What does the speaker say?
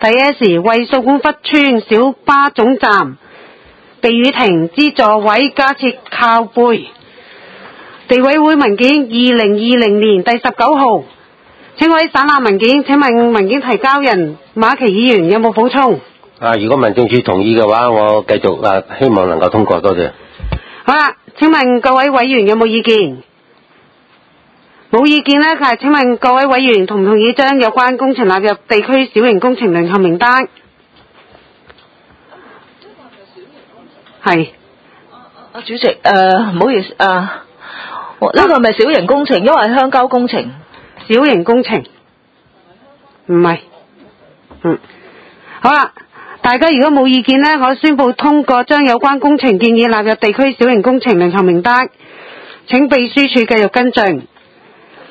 第一時為掃管笏村小巴總站避雨亭之座位加設靠背。地委會文件2020年第19號，請位省覽文件，請問文件提交人馬琪議員有冇補充？ 如果民政處同意嘅話，我繼續希望能夠通過，多謝。 好啦，請問各位委員有冇意見？冇意見呢？請問各位委員同唔同意將有關工程納入地區小型工程輪候名單？係。 主席，唔好意思，呢個係咪小型工程？因為係鄉郊工程。 小型工程，唔係。好啦，大家如果冇意見呢，我宣布通過將有關工程建議納入地區小型工程輪候名單。請秘書處繼續跟進。